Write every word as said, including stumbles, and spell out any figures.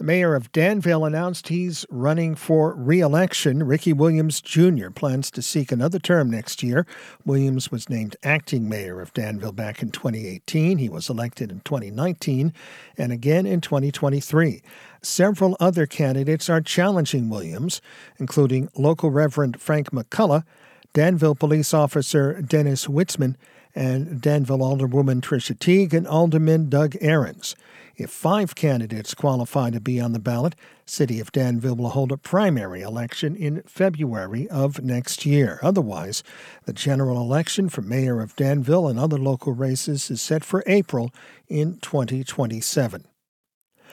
Mayor of Danville announced he's running for re-election. Ricky Williams Junior plans to seek another term next year. Williams was named acting mayor of Danville back in twenty eighteen. He was elected in twenty nineteen and again in twenty twenty-three. Several other candidates are challenging Williams, including local Reverend Frank McCullough, Danville police officer Dennis Witzman, and Danville Alderwoman Tricia Teague and Alderman Doug Ahrens. If five candidates qualify to be on the ballot, City of Danville will hold a primary election in February of next year. Otherwise, the general election for mayor of Danville and other local races is set for April in twenty twenty-seven.